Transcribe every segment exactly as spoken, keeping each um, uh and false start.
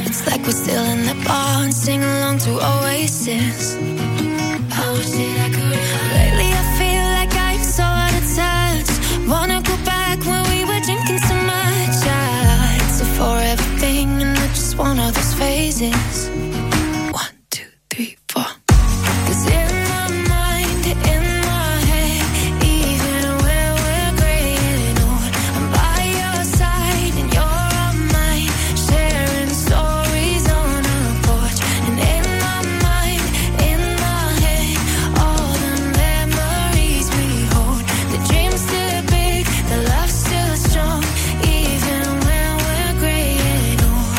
It's like we're still in the bar and sing along to Oasis. I wish that I could. Lately I feel like I'm so out of touch. Wanna go back when we were drinking so much. I, it's a forever thing and I just want all those phases. One, two, three, four. Cause in my mind, in my head, even when we're graying old, I'm by your side and you're on mine, sharing stories on a porch. And in my mind, in my head, all the memories we hold. The dream's still big, the love's still strong, even when we're graying old.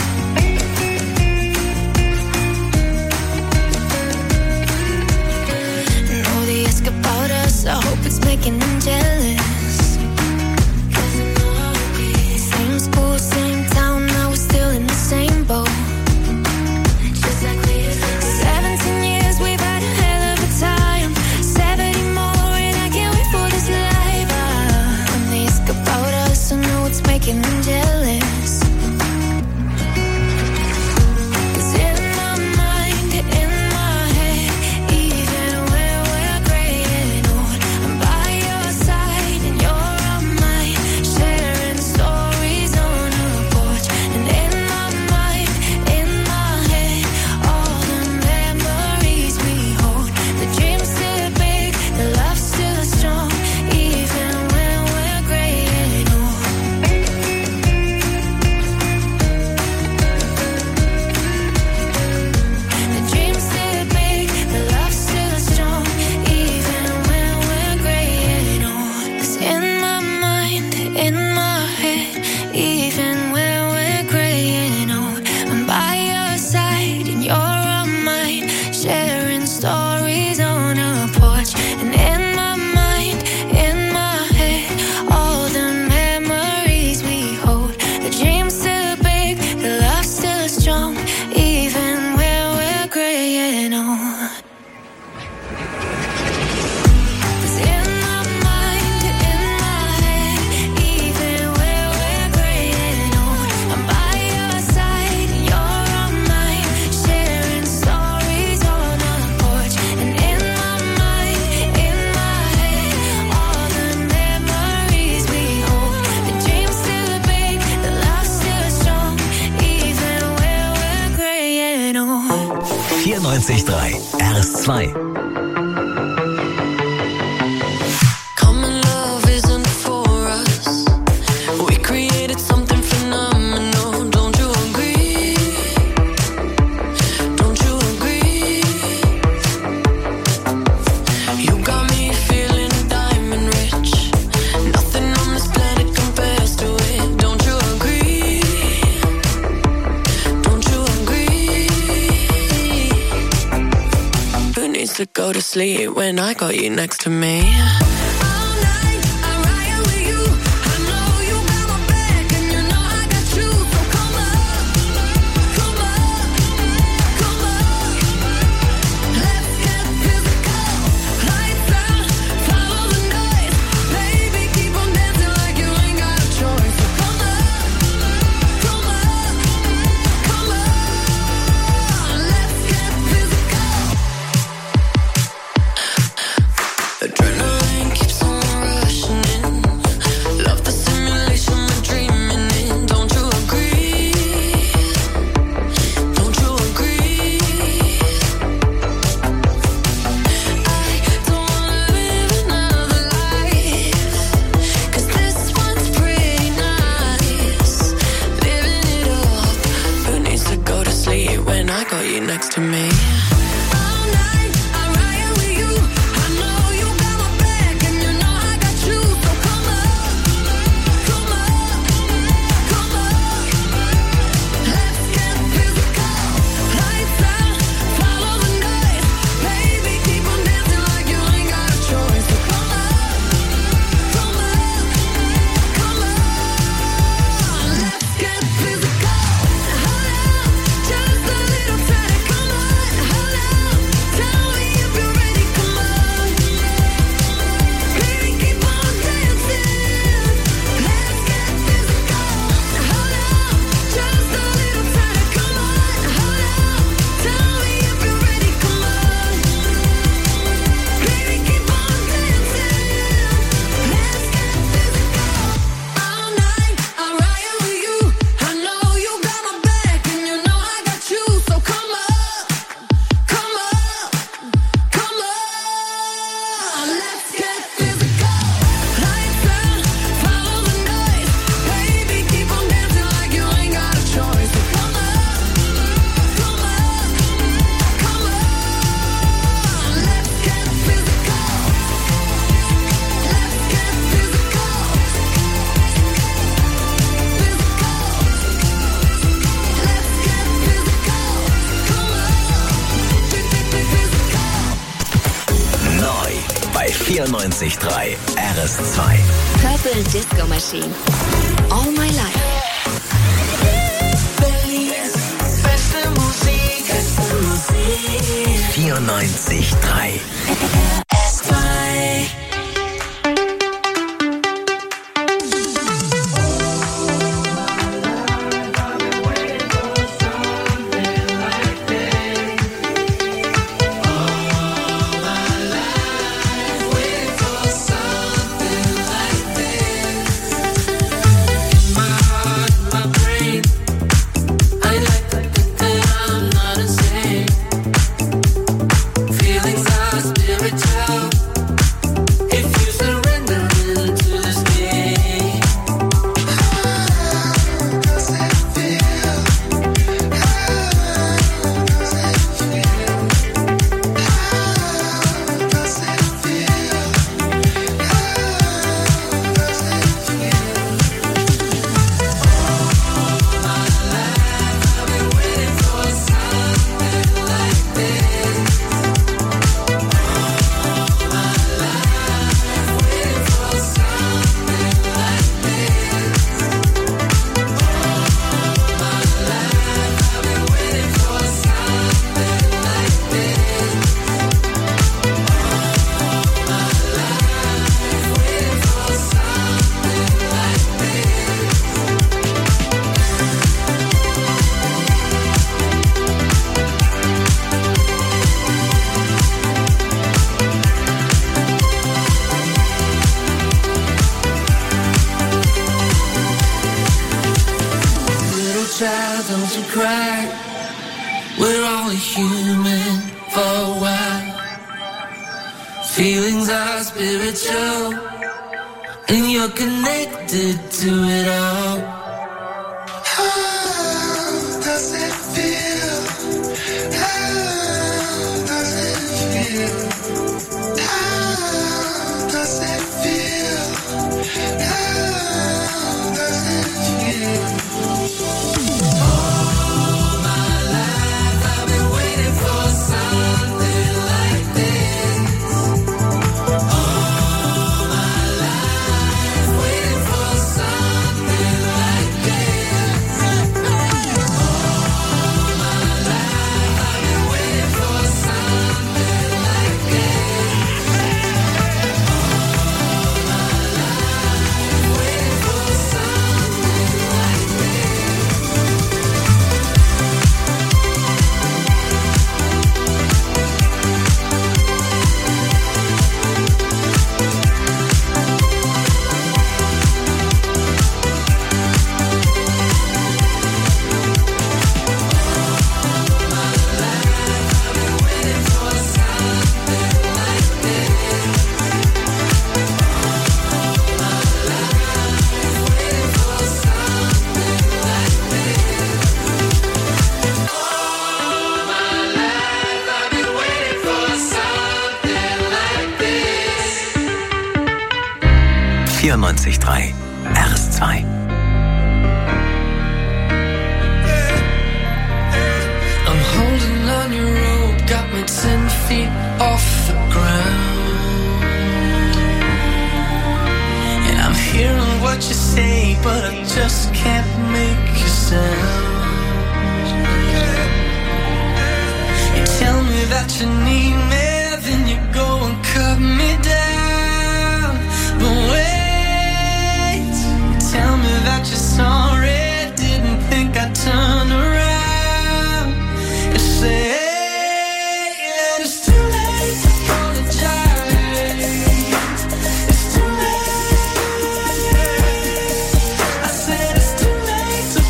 Know they ask about us, I hope it's making them jealous. Cause I know how it is. Same school, same town, now we're still in the same boat. Just like we used to. Seventeen years, we've had a hell of a time. Seventy more, and I can't wait for this life. Ah, when they ask about us, I know it's making them jealous. Cause in my mind, in my head, even when we're graying old, I'm by your side and you're on mine, sharing stories on a porch. And in my mind, in my head, all the memories we hold. The dream's still big, the love's still strong, even when we're graying old. The dream's still big, the love's still strong, even when we're graying old. 'Cause in my mind, in my head, even when we're graying old, I'm by your side and you're on mine, sharing stories on a porch. And in my mind, in my head, all the memories we hold. The dream's still big, the love's still strong, even when we're graying old. 'Cause in my mind, in my head, even when we're graying old, I'm by your side and you're on mine, sharing stories on a porch. And in my mind, in my head, all the memories we hold. The dream's still big, the love's still strong, even when we're graying old. vierundneunzig Komma drei R S zwei. Common love isn't for us. We created something phenomenal. Don't you agree? Don't you agree? You got me feeling diamond rich. Nothing on this planet compares to it. Don't you agree? Don't you agree? Who needs to go to sleep when I got you next to me? All night I ride with you. I know you got my back and you know I got you. So come on, come on, come on. Let's get physical. Lights out, follow the noise. Baby, keep on dancing like you ain't got a choice. So come on, come on, come on. Let's get physical. Adrenaline keeps on rushing in. Love the simulation we're dreaming in. Don't you agree? Don't you agree? I don't wanna live another life, 'cause this one's pretty nice. Living it up. Who needs to go to sleep when I got you next to me? All night I ride with you. I know you got my back and you know I got you. So come on, come on, come on. Let's get physical. Lights out, follow the noise. Baby, keep on dancing like you ain't got a choice. So come on, come on, come on. Let's get physical. Hold on, just a little tight. Come on, hold vierundneunzig Komma drei R S zwei. Purple Disco Machine. All My Life. Berlins beste Musik, beste Musik. vierundneunzig Komma drei R S zwei. vierundneunzig Komma drei R S zwei. I'm holding on your rope, got me ten feet off the ground. And I'm hearing what you say, but I just can't make a sound. You tell me that you need me, then you go and cut me down. But wait, tell me that you're sorry, didn't think I'd turn around and say that it's too late to apologize. It's too late. I said it's too late to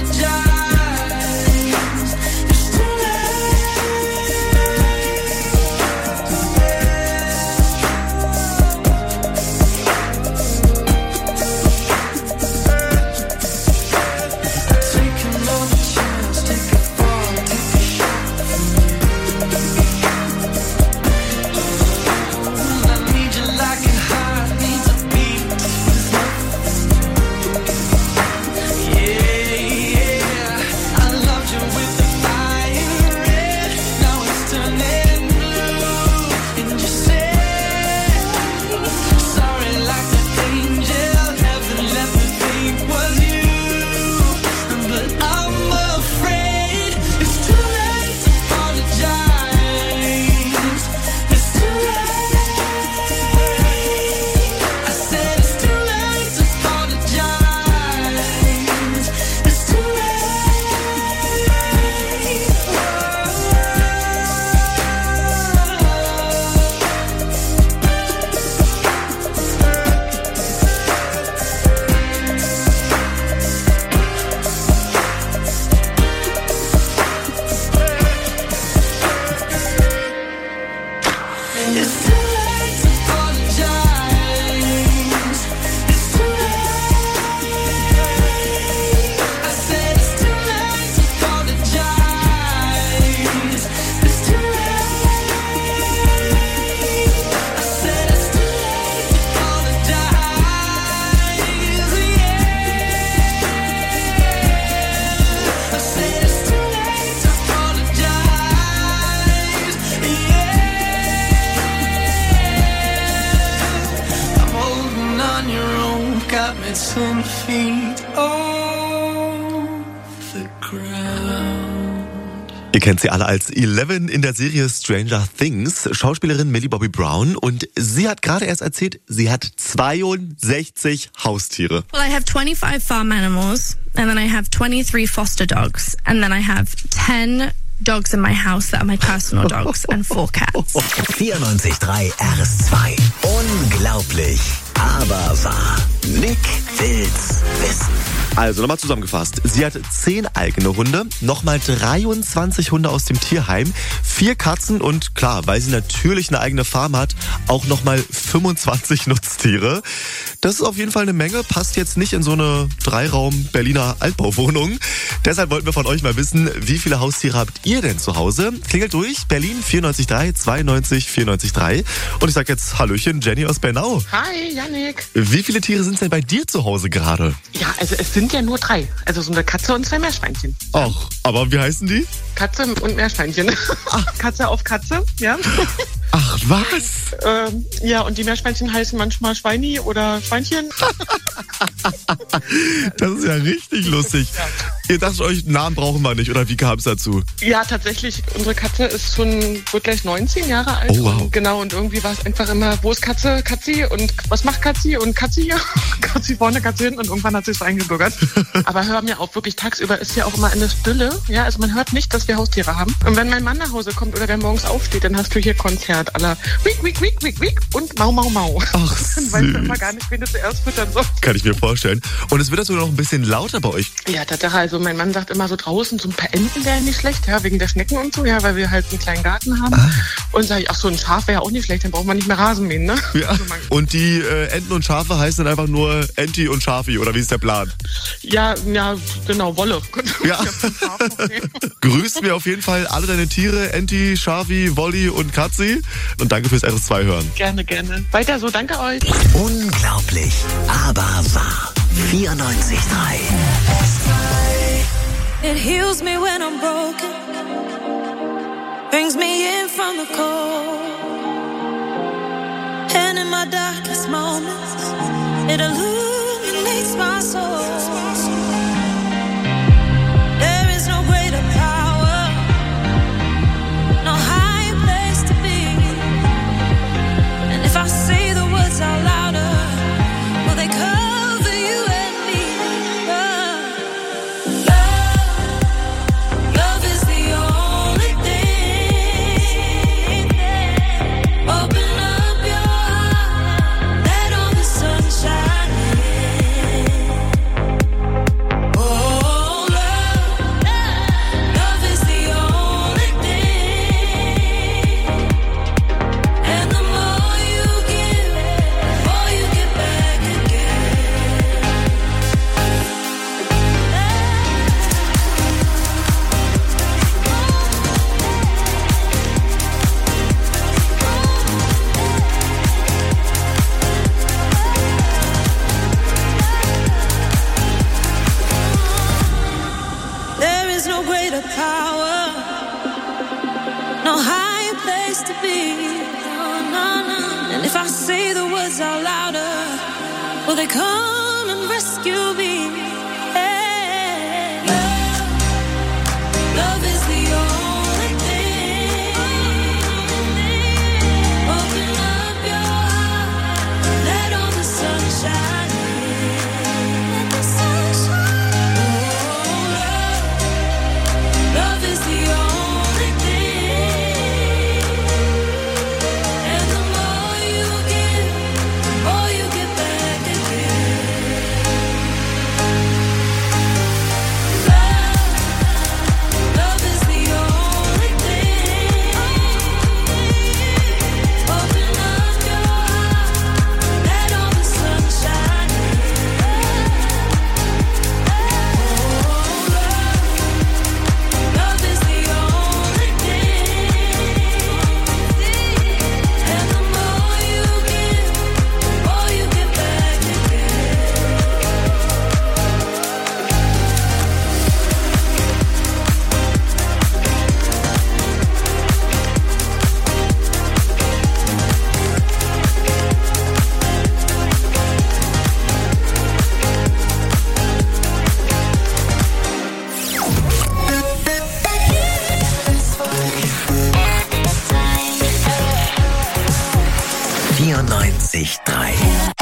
apologize. It's too late. ten feet off the ground. Ihr kennt sie alle als Eleven in der Serie Stranger Things, Schauspielerin Millie Bobby Brown. Und sie hat gerade erst erzählt, sie hat zweiundsechzig Haustiere. Well, I have twenty-five farm animals, and then I have twenty-three foster dogs, and then I have ten dogs in my house that are my personal dogs and four cats. vierundneunzig Komma drei R S zwei. Unglaublich, aber wahr. Nick will's wissen. Also nochmal zusammengefasst. Sie hat zehn eigene Hunde, nochmal dreiundzwanzig Hunde aus dem Tierheim, vier Katzen und klar, weil sie natürlich eine eigene Farm hat, auch nochmal fünfundzwanzig Nutztiere. Das ist auf jeden Fall eine Menge, passt jetzt nicht in so eine Dreiraum-Berliner Altbauwohnung. Deshalb wollten wir von euch mal wissen, wie viele Haustiere habt ihr denn zu Hause? Klingelt durch, Berlin vierundneunzig Komma drei, zweiundneunzig vierundneunzig Komma drei. Und ich sag jetzt Hallöchen, Jenny aus Bernau. Hi, Yannick. Wie viele Tiere sind denn bei dir zu Hause gerade? Ja, also es sind ja nur drei. Also so eine Katze und zwei Meerschweinchen. Ach, aber wie heißen die? Katze und Meerschweinchen. Katze auf Katze, ja. Ach, was? Ähm, ja, und die Meerschweinchen heißen manchmal Schweini oder Schweinchen. Das ist ja richtig lustig. Ja. Ihr dachtet euch, Namen brauchen wir nicht, oder wie kam es dazu? Ja, tatsächlich, unsere Katze ist schon, wird gleich neunzehn Jahre alt. Oh, wow. Und genau, und irgendwie war es einfach immer, wo ist Katze, Katzi und was macht Katzi und Katzi? Katzi vorne, Katzi hinten, und irgendwann hat sie es eingebürgert. Aber hör mir auf, wirklich tagsüber ist ja auch immer eine Stille. Ja, also man hört nicht, dass wir Haustiere haben. Und wenn mein Mann nach Hause kommt oder der morgens aufsteht, dann hast du hier Konzert aller Wiek, Wiek, Wiek, Wiek, Wiek und Mau, Mau, Mau. Ach, dann weißt du immer gar nicht, wen du zuerst füttern sollst. Kann ich mir vorstellen. Und es wird sogar noch ein bisschen lauter bei euch. Ja, Tatsache, also mein Mann sagt immer so draußen, so ein paar Enten wären nicht schlecht, ja, wegen der Schnecken und so, ja, weil wir halt einen kleinen Garten haben. Ah. Und sage ich, ach, so ein Schaf wäre auch nicht schlecht, dann braucht man nicht mehr Rasen mähen, ne? Ja. Also man, und die äh, Enten und Schafe heißen dann einfach nur Enti und Schafi, oder wie ist der Plan? Ja, ja, genau, Wolle. Ja. Grüßen wir auf jeden Fall alle deine Tiere, Enti, Schafi, Wolli und Katzi. Und danke fürs R S zwei hören. Gerne, gerne. Weiter so, danke euch. Unglaublich, aber wahr. vierundneunzig Komma drei. It heals me when I'm broken, brings me in from the cold, and in my darkest moments, it illuminates my soul. There is no greater power, no higher place to be, and if I say the words out louder, will they cover you and me? Oh. Love, love is the only thing. Open up your heart, let all the sun shine in. Oh, love, love is the only thing. And the more you give, the more you get back again. There is no greater power, no higher place to be. No, no, no. And if I say the words out louder, will they come and rescue me? Hey. Love, love is the only thing. Open up your heart, let all the sun shine in. Let the sun shine. Oh, love, love is the only thing. And the more you give, the more you get back again. vierundneunzig Komma drei.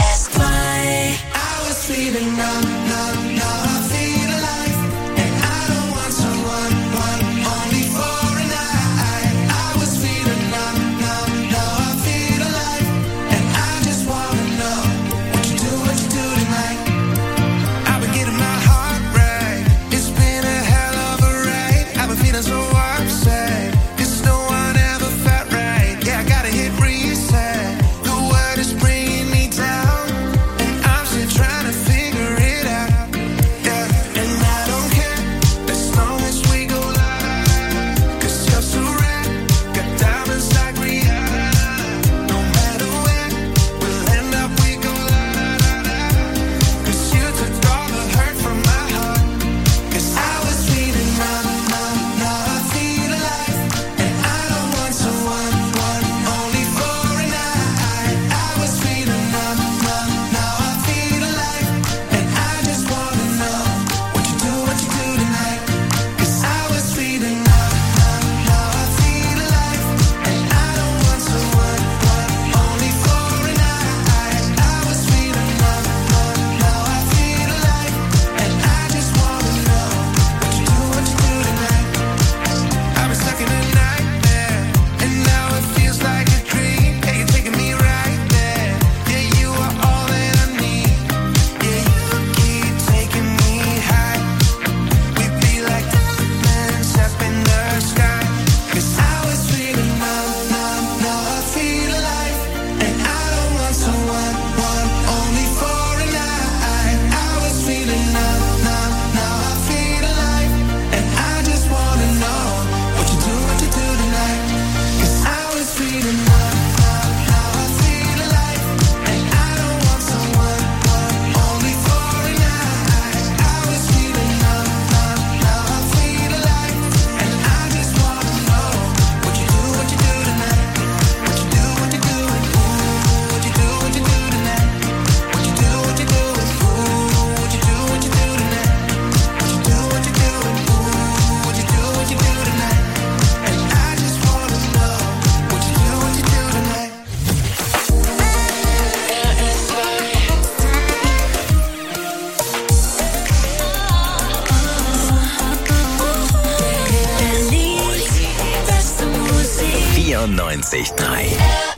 vierundneunzig Komma drei.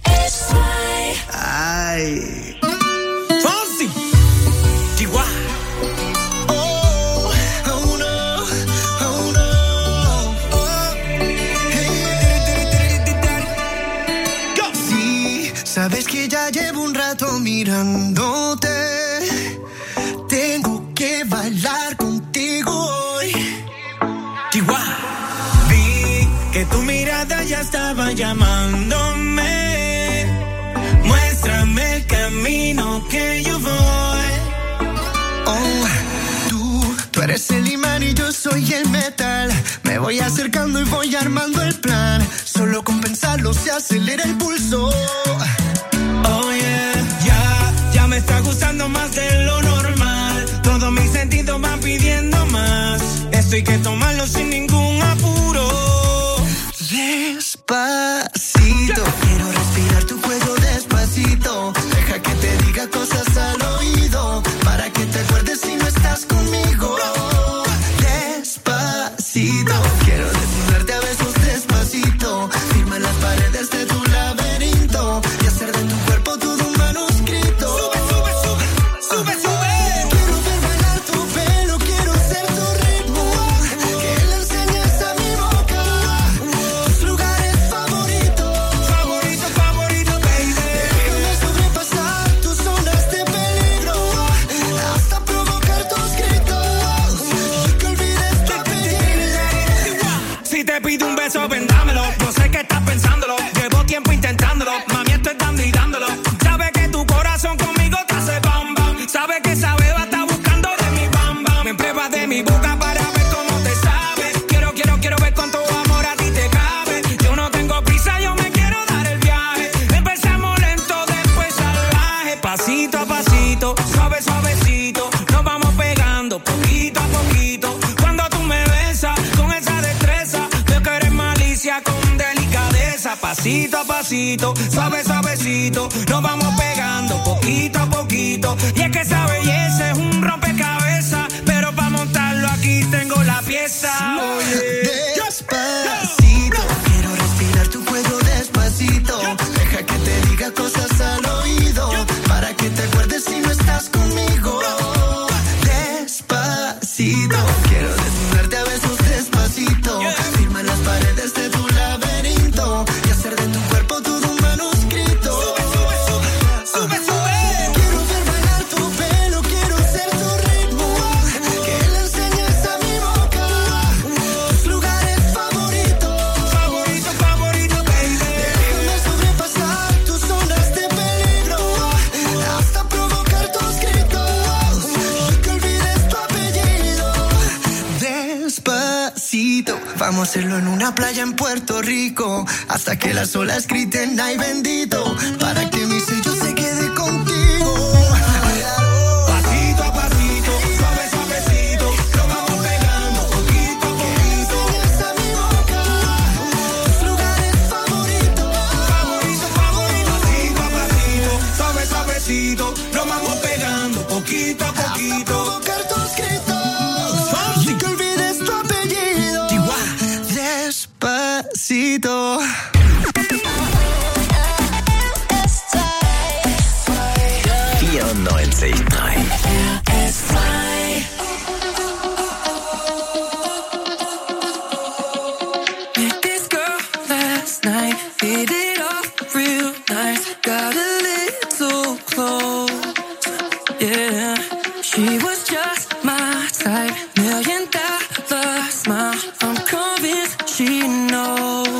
Ay. Fonsi. Chihuahua. Oh, oh no, oh no. Oh. Hey. Go. Sí, sabes que ya llevo un rato mirándote. Tengo que bailar contigo hoy. Chihuahua. Vi que tu mirada ya estaba llamándome. Muéstrame el camino que yo voy. Oh, tú, tú eres el imán y yo soy el metal. Me voy acercando y voy armando el plan. Solo con pensarlo se acelera el pulso. Oh yeah, ya, ya me está gustando más de lo normal. Todos mis sentidos van pidiendo más. Esto hay que tomarlo sin ningún apuro. Despacito, quiero respirar tu cuello despacito. Deja que te diga cosas al oído, para que te acuerdes si no estás conmigo. Despacito, quiero desnudarte a besos despacito. Firma las paredes de tu laberinto y hacer de tu cuerpo todo un manuscrito. Sube, sube, sube, sube, sube. Quiero ver bailar tu pelo, quiero ser tu ritmo. Que le enseñes a mi boca tus lugares favoritos. Favorito, favorito, baby. Déjame sobrepasar tus zonas de peligro hasta provocar tus gritos y que olvides tu apellido. Si te pido un beso, vendámelo. Yo sé que estás pensándolo. Llevo tiempo intentándolo. Mami, estoy dando y dándolo. Sabe que tu corazón conmigo te hace bam bam. Sabe que esa beba está buscando de mi bam bam. Me pruebas de mi boca para ver cómo te sabe. Quiero, quiero, quiero ver cuánto amor a ti te cabe. Yo no tengo prisa, yo me quiero dar el viaje. Empezamos lento, después salvaje. Pasito a pasito, suave, suavecito. Nos vamos pegando poquito a poquito. Cuando tú me besas con esa destreza, veo que eres malicia pasito a pasito, suave, suavecito, nos vamos pegando poquito a poquito. Y es que esa belleza es un rompecabezas, pero para montarlo aquí tengo la pieza. Oye, despacito, quiero respirar tu cuello despacito. Deja que te diga cosas al oído, para que te acuerdes si no estás conmigo. Despacito, quiero desnudarte a besos despacito. Firma las paredes de tu laberinto y hacer de tu cuerpo todo un manuscrito. Sube, sube, sube, sube, sube. Quiero ver bailar tu pelo, quiero ser tu ritmo, que le enseñes a mi boca tus lugares favoritos. Favorito, favorito, baby. Déjame sobrepasar tus zonas de peligro, hasta provocar tus gritos y que olvides tu apellido. Despacito, vamos a hacerlo en una playa en Puerto Rico, hasta que las olas griten ay bendito, para que mi sello se quede contigo. Pasito a pasito, suave, suavecito, nos vamos pegando poquito a poquito. Enseñas a mi boca tus lugares favoritos. Favorito, favorito, pasito a pasito, suave, suavecito, nos vamos pegando poquito a poquito. Provocar tus gritos y que olvides tu apellido. Despacito. vierundneunzig Komma drei. Met this girl last night, hit it off real nice, got a little close, yeah. She was just my type, million dollar smile, I'm convinced she knows.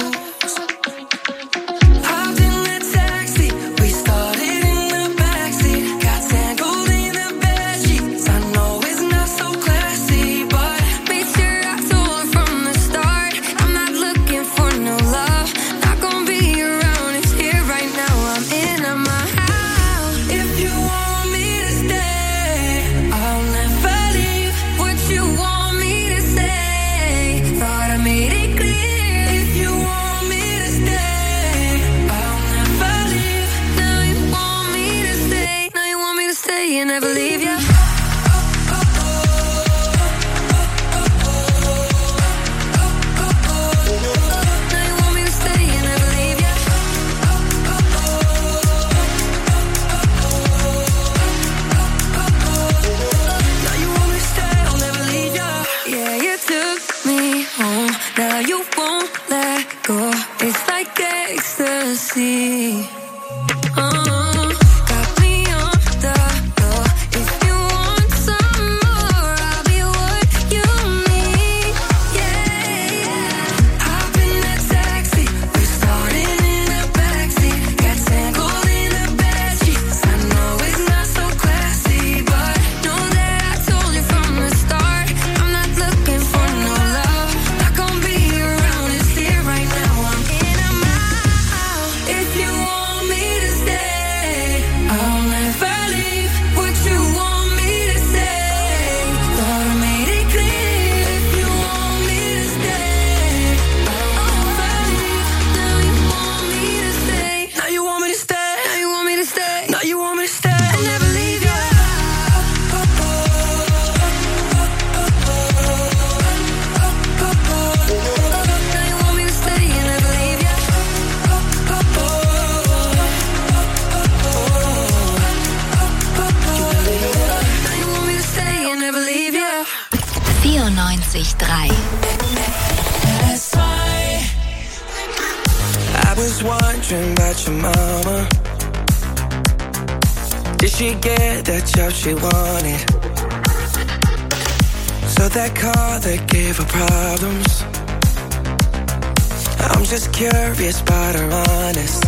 Hopped in the taxi, we started in the backseat, got tangled in the bedsheets. I know it's not so classy, but made sure I told her from the start, I'm not looking for no love, not gonna be around, it's here right now, I'm in my house. If you want me to stay, I'll never leave. What you want me to say, thought I made it clear. If you want me to stay, I'll never leave. Now you want me to stay, now you want me to stay and never leave ya. Now you want me to stay and never leave ya. Now you want me to stay, I'll never leave ya. Yeah, you took me home, now you won't let go. It's like ecstasy. Uh, got me on the floor. If you want some more, I'll be what you need. Yeah, yeah. Hop in that taxi, we started in the backseat, got tangled in the bedsheets. I know it's not so classy, but know that I told you from the start, I'm not looking for no love, not gonna be around, it's here right now, I'm in a mile. If you want me to stay, I'll never leave. What you want me to say, thought I made it clear. If you want me to stay, I'll never leave. Now you want me to stay, now you want me to stay, now you want me to stay, now you want me to stay, I'll never leave ya. Now you want me to stay and never leave ya. Now you want me to stay and never leave ya. vierundneunzig Komma drei. I was wondering about your mama. Did she get that job she wanted? So that car that gave her problems. I'm just curious about her honest.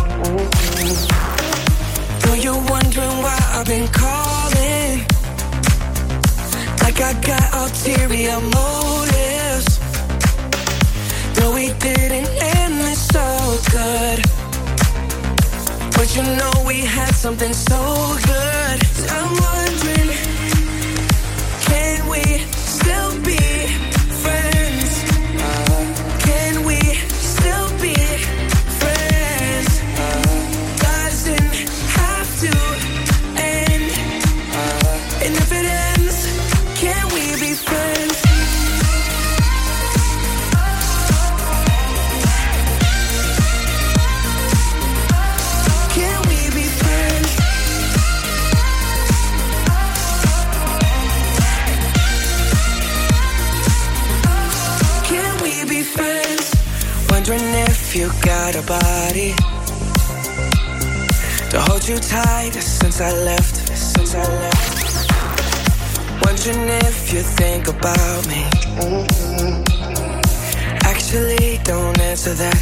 Though you're wondering why I've been calling, like I got ulterior motives. Though we didn't end this so good, but you know we had something so good. I'm wondering, can we still be friends? Can we still be friends? Wondering if you got a body to hold you tight since I left, since I left. Wondering if you think about me. Actually, don't answer that.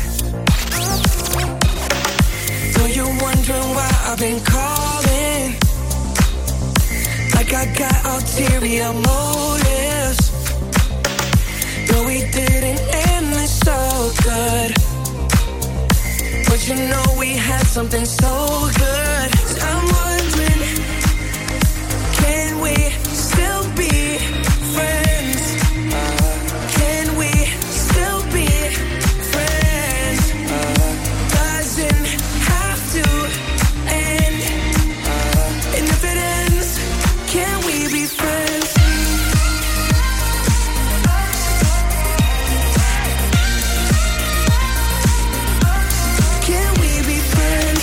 So you're wondering why I've been calling, like I got ulterior motives. No, we didn't end this so good, but you know we had something so good. I'm wondering, can we still be friends? Can we still be friends? Doesn't have to end, and if it ends, can we be friends? Can we be friends?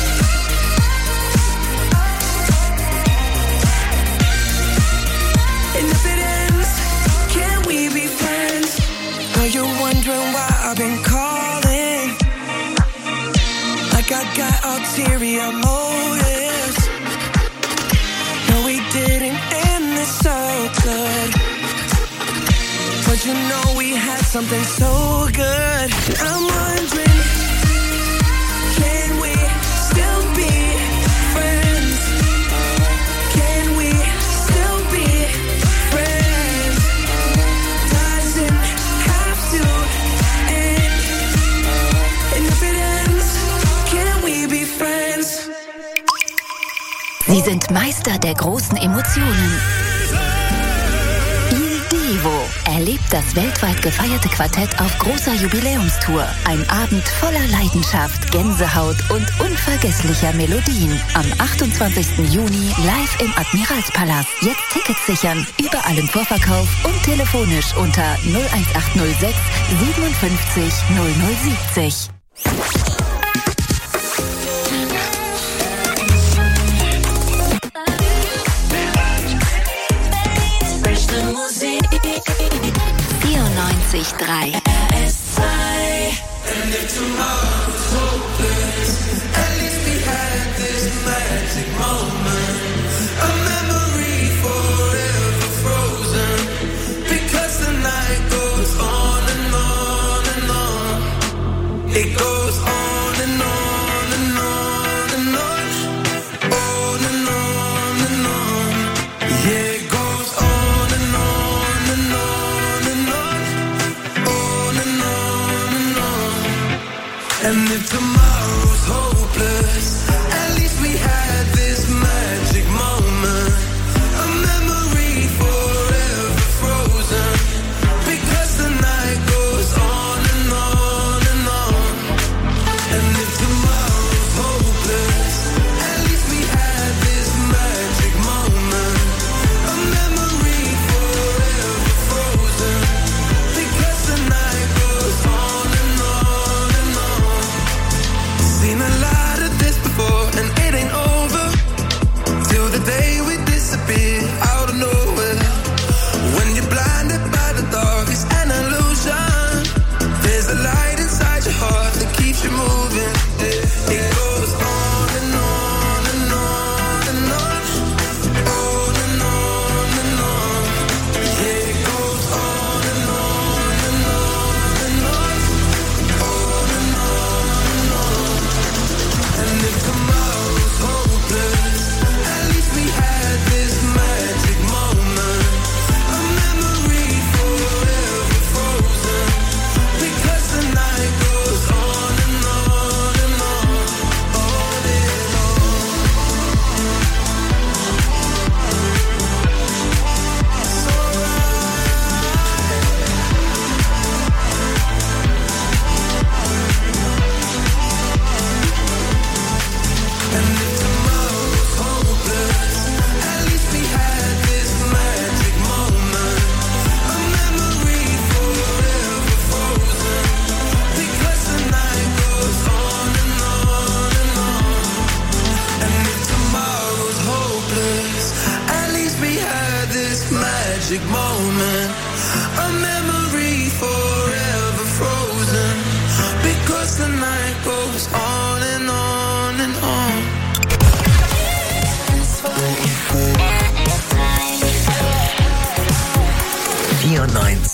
And if it ends, can we be friends? Are you wondering why I've been calling, like I got ulterior motives? No, we didn't end this so good, but you know we had something so good. I'm wondering, can we still be friends? Can we still be friends? Doesn't have to end, and if it ends, can we be friends? Sie sind Meister der großen Emotionen. Il Divo erlebt das weltweit gefeierte Quartett auf großer Jubiläumstour. Ein Abend voller Leidenschaft, Gänsehaut und unvergesslicher Melodien. Am achtundzwanzigsten Juni live im Admiralspalast. Jetzt Tickets sichern, überall im Vorverkauf und telefonisch unter null eins acht null sechs siebenundfünfzig null null siebzig. vierundneunzig Komma drei R S zwei. And if tomorrow's hopeless, at least we had this magic moment, a memory forever frozen, because the night goes on and on and on. It goes on and on and on and on, on and on and on. Yeah, it goes on and on and on and on, on and on and on. And if tomorrow's hopeless, at least we had this magic moment, a memory forever frozen, because the night goes on and on and on. And if tomorrow's hopeless, at least we had this magic moment, a memory forever frozen, because the night goes on and on and on. Seen a lot of this before and it ain't over.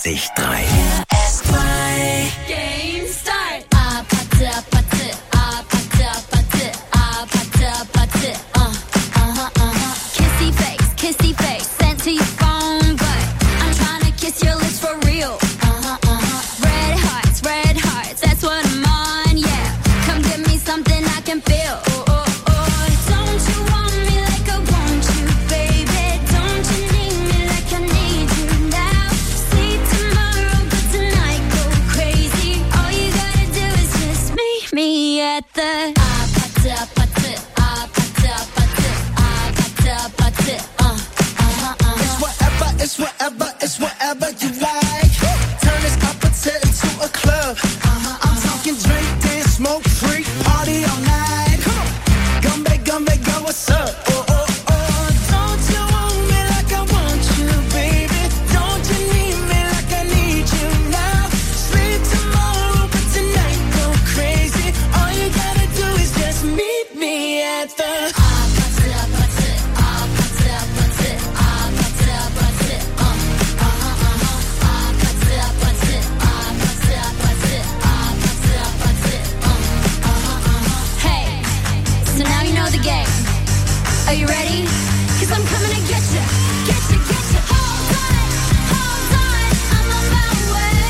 vierundneunzig Komma drei. Game start. Ah, patte, patte, ah, patte, patte, ah, patte, patte, uh, uh-huh, uh-huh. Kissy face, kissy face, sent to your phone, but I'm trying to kiss your lips for real. Uh-huh, uh-huh. Red hearts, red hearts, that's what I'm on, yeah. Come give me something I can feel. Oh, oh, oh. Don't you want me like I want you, baby? Don't you need me like I need you now? Sleep tomorrow, but tonight go crazy. All you gotta do is just meet me at the ah, patte, patte, ah, patte, patte, ah, patte, patte, uh, uh-huh, uh-huh. It's whatever, it's whatever, it's whatever you like. Turn this appetite into a club. Uh-huh, I'm talking drink, dance, smoke, freak, party all night. Come on, gumbe, gumbe, go, what's up? Oh, oh, oh. Don't you want me like I want you, baby? Don't you need me like I need you now? Sleep tomorrow, but tonight go crazy. All you gotta do is just meet me at the ah, patte, patte, ah, patte, patte, ah, patte, patte, uh, uh-huh, uh-huh. Ah, patte, patte, ah, patte, patte, ah, patte, patte, uh, uh-huh, uh-huh. Hey, so now you know the game. Are you ready? 'Cause I'm coming to get you, get you, get you. Hold on, hold on, I'm on my way.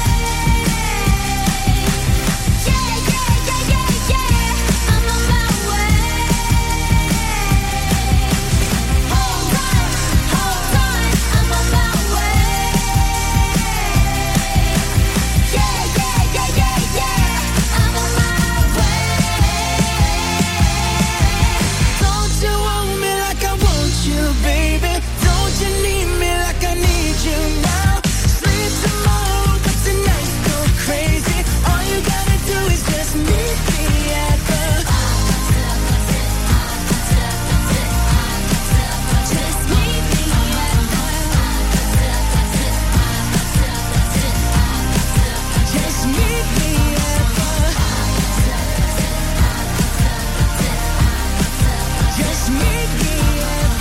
Yeah, yeah, yeah, yeah, yeah, I'm on my way. Hold on, hold on, I'm on my way. Yeah, yeah, yeah, yeah, yeah, I'm on my way. Don't you want me like I want you, baby? Don't you need me like I need you now? Sleep tomorrow, but tonight go crazy. All you gotta do is just meet me at the Just meet me at just meet me at the just meet me at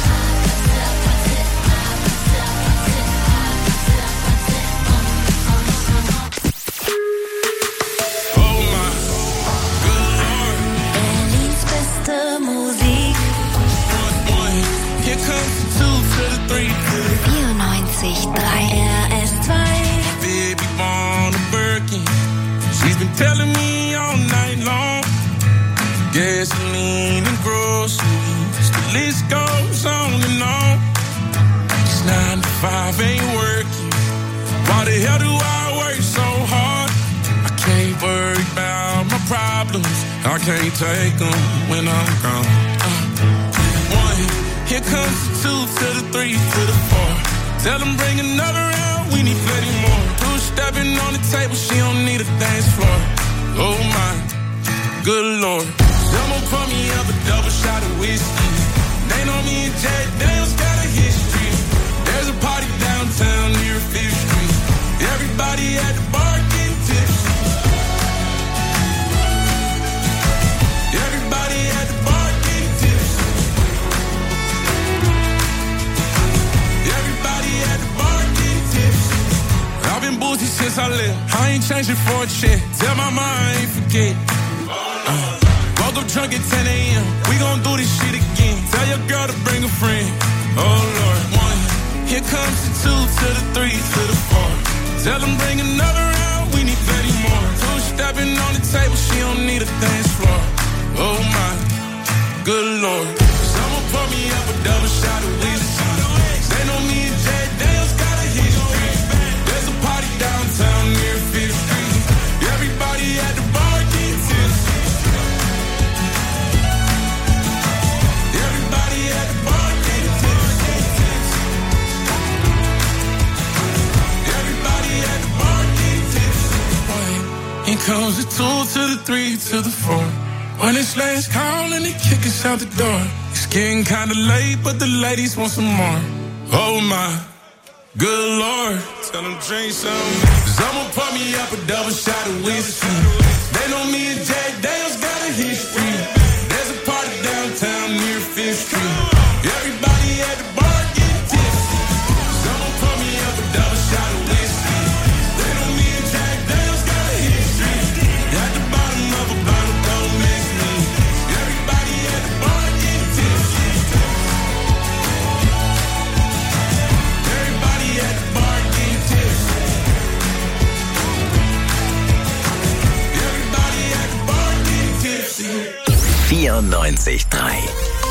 Berlins beste Musik. Here comes the two to the three to the vierundneunzig Komma drei. R S zwei. baby born a Birkin. She's been telling me all night long. Gasoline and groceries, the list goes on and on. It's nine to five ain't working. Why the hell do I work so hard? I can't worry about my problems. I can't take them when I'm gone. Uh, one, here comes the two to the three to the four. Tell them bring another round, we need plenty more. Two stepping on the table, she don't need a dance floor. Oh my, good lord. Someone pour me up a double shot of whiskey. They know me and Jack Daniels got a history. There's a party downtown near Fifth Street. Everybody at the bar getting tipsy. Everybody at the bar getting tipsy. Everybody at the bar getting tipsy. I've been boozy since I left. I ain't changing for a check. Tell my mind I ain't forget. Uh, woke up drunk at ten a.m. We gon' do this shit again. Tell your girl to bring a friend. Oh Lord, one. Here comes the two to the three to the four. Tell them bring another round. We need thirty more. Two stepping on the table. She don't need a dance floor. Oh my, good lord. Someone pour me up a double shot of whiskey. They know me and Jack Daniels got a history. There's a party downtown near Fifth Street. Everybody at the bar getting tipsy. Everybody at the bar getting tipsy. Everybody at the bar getting tipsy. Here comes the two to the three to the four. When it's last call and they kick us out the door. It's getting kinda late, but the ladies want some more. Oh my, good lord. Tell them drink some. Someone pour me up a double shot of whiskey. They know me and Jack Daniels got a history. There's a party downtown near Fifth Street. Everybody at the bar getting tipsy. Someone pour me up a double shot of whiskey. vierundneunzig Komma drei.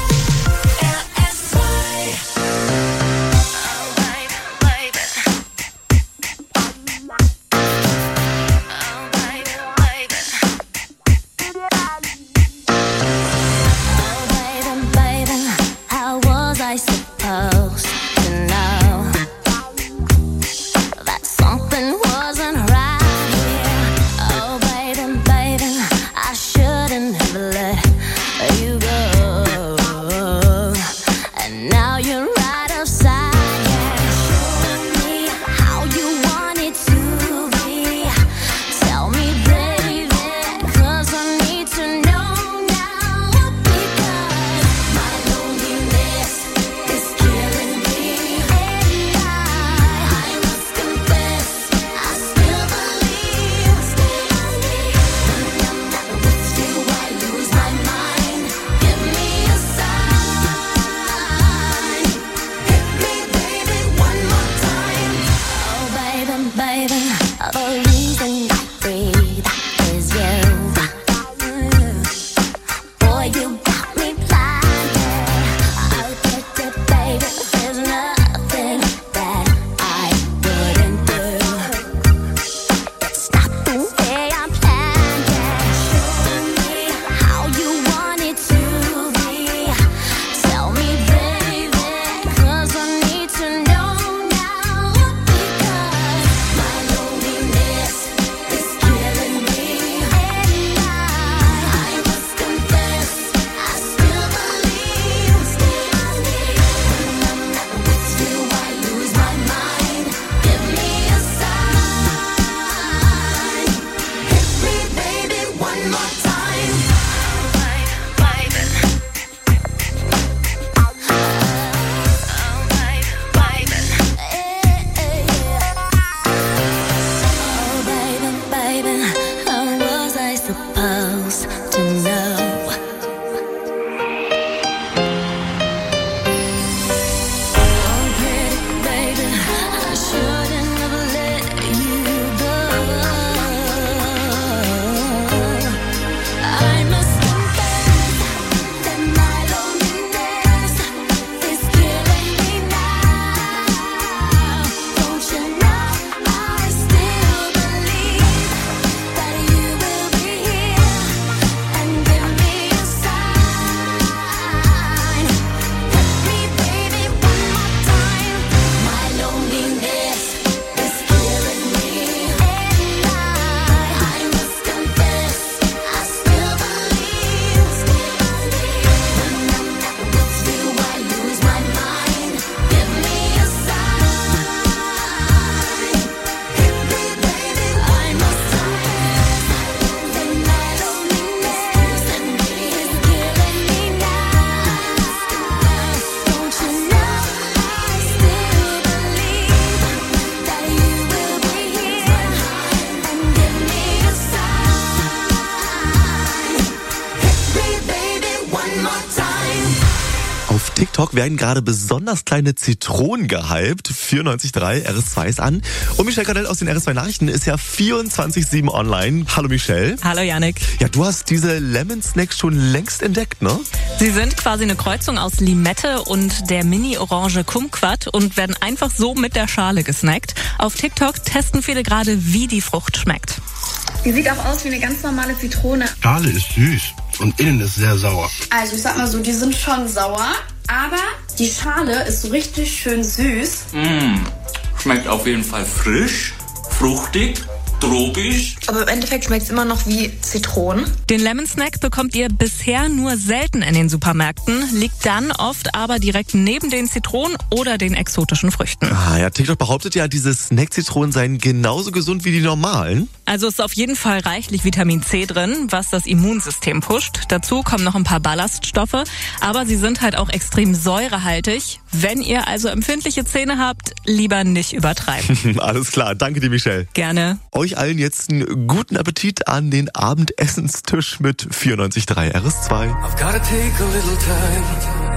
TikTok werden gerade besonders kleine Zitronen gehypt. vierundneunzig Komma drei R S zwei ist an. Und Michelle Gardell aus den R S zwei Nachrichten ist ja vierundzwanzig sieben online. Hallo Michelle. Hallo Yannick. Ja, du hast diese Lemon Snacks schon längst entdeckt, ne? Sie sind quasi eine Kreuzung aus Limette und der Mini-Orange Kumquat und werden einfach so mit der Schale gesnackt. Auf TikTok testen viele gerade, wie die Frucht schmeckt. Die sieht auch aus wie eine ganz normale Zitrone. Schale ist süß und innen ist sehr sauer. Also ich sag mal so, die sind schon sauer, aber die Schale ist so richtig schön süß. Mmh, schmeckt auf jeden Fall frisch, fruchtig, tropisch. Aber im Endeffekt schmeckt es immer noch wie Zitronen. Den Lemon Snack bekommt ihr bisher nur selten in den Supermärkten, liegt dann oft aber direkt neben den Zitronen oder den exotischen Früchten. Ah ja, TikTok behauptet ja, diese Snack-Zitronen seien genauso gesund wie die normalen. Also ist auf jeden Fall reichlich Vitamin C drin, was das Immunsystem pusht. Dazu kommen noch ein paar Ballaststoffe, aber sie sind halt auch extrem säurehaltig. Wenn ihr also empfindliche Zähne habt, lieber nicht übertreiben. Alles klar, danke dir Michelle. Gerne. Euch allen jetzt einen guten Appetit an den Abendessenstisch mit vierundneunzig Komma drei R S zwei. I've gotta take a little time,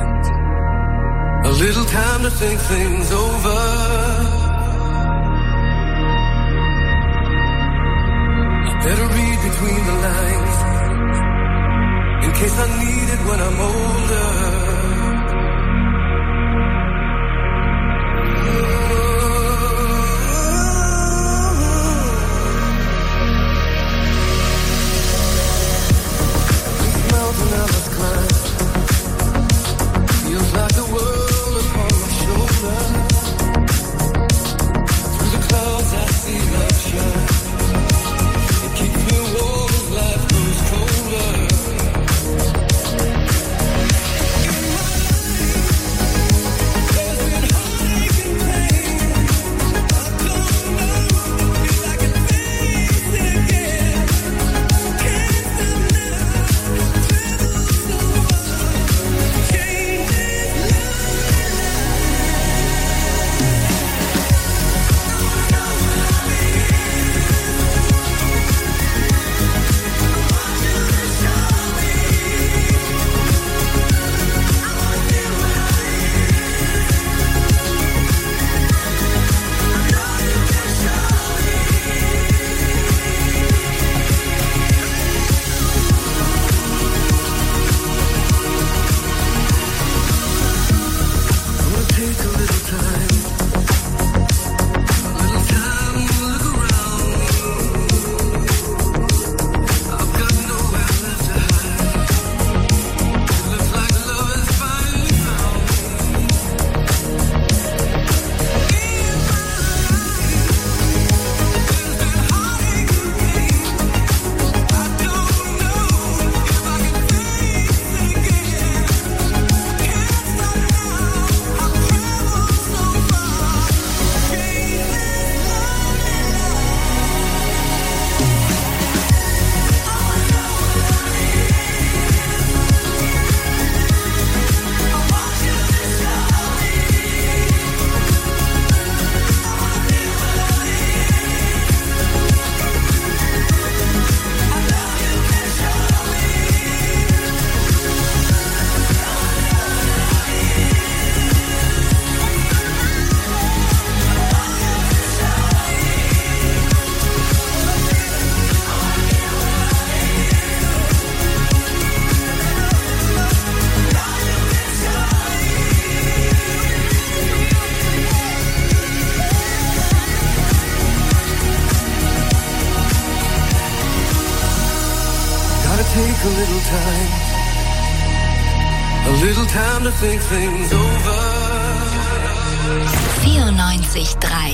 a little time to think things over. I better read between the lines and case I need it when I'm older. take a little time, a little time to think things over. vierundneunzig Komma drei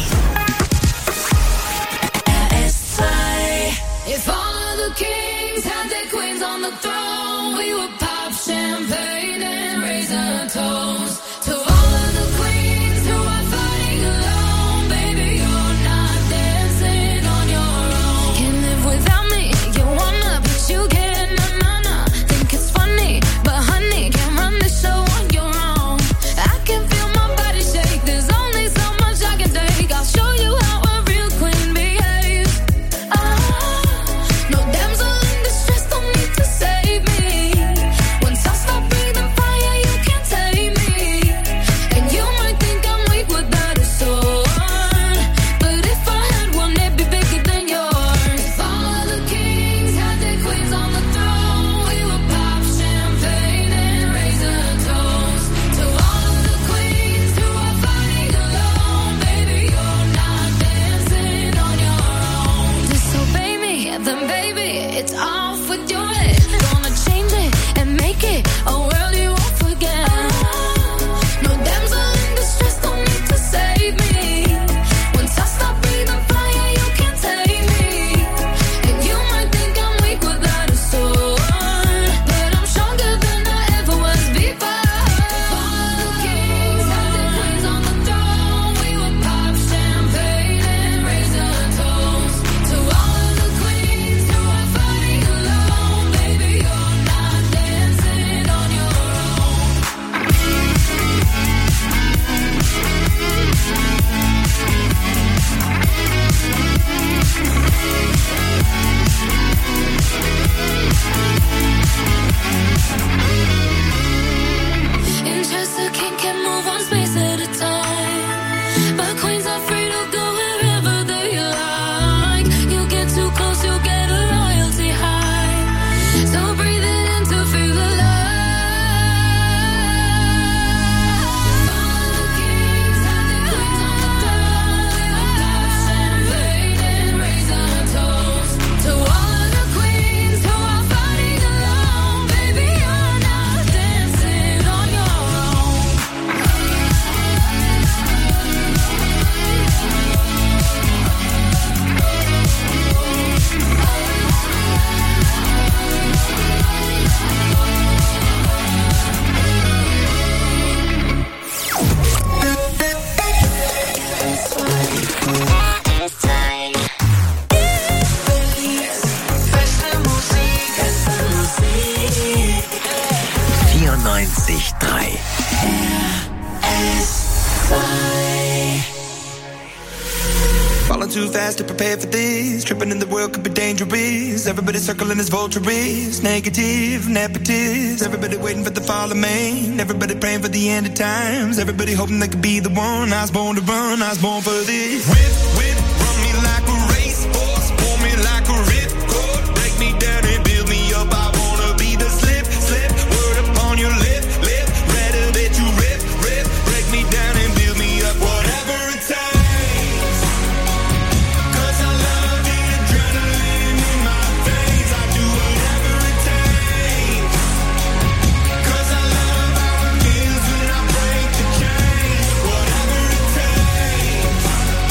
R S zwei. If all of the kings had their queens on the throne, we would pop champagne and raise a toast to all of the queens who are fighting alone. Baby, you're not dancing on your own. Can't live without me, you wanna, but you can't. Na na na, think it's funny, but honey, can't run this show on your own. I can feel my body shake. There's only so much I can take. I'll show you how a real queen behaves. Ah, no damsel in distress, don't need to save me. Once I stop breathing fire, you can't tame me. And you might think I'm weak without a sword, but if I had one, it'd be bigger than yours. If all of the kings had their queens on the throne, we would pop champagne and raise a toast to all of the queens who are fighting alone. Baby, you're not dancing on your own. Disobey me, then baby, it's off with your head. Gonna change it and make it a world you won't forget. No damsel in distress, don't need to save me. Once I stop breathing fire, you can't tame me. And you might think I'm weak without a sword, but I'm stronger than I ever was before. If all of the kings had their queens on the throne, we would pop champagne and raise a toast to all of the queens who are fighting alone. Baby, too fast to prepare for this. Tripping in the world could be dangerous. Everybody circling as vultures. Negative, negatives. Everybody waiting for the fall of man. Everybody praying for the end of times. Everybody hoping they could be the one. I was born to run, I was born for this. Whip, whip, run me like a racehorse. Pull me like a ripcord. Break me down and build me up. I wanna be the slip, slip. Word upon your lip, lip. Rather that you rip, rip. Break me down and build me up. Whatever it takes. Cause I love the adrenaline in my veins. I do whatever it takes. Cause I love how it feels when I break the chains. Whatever it takes.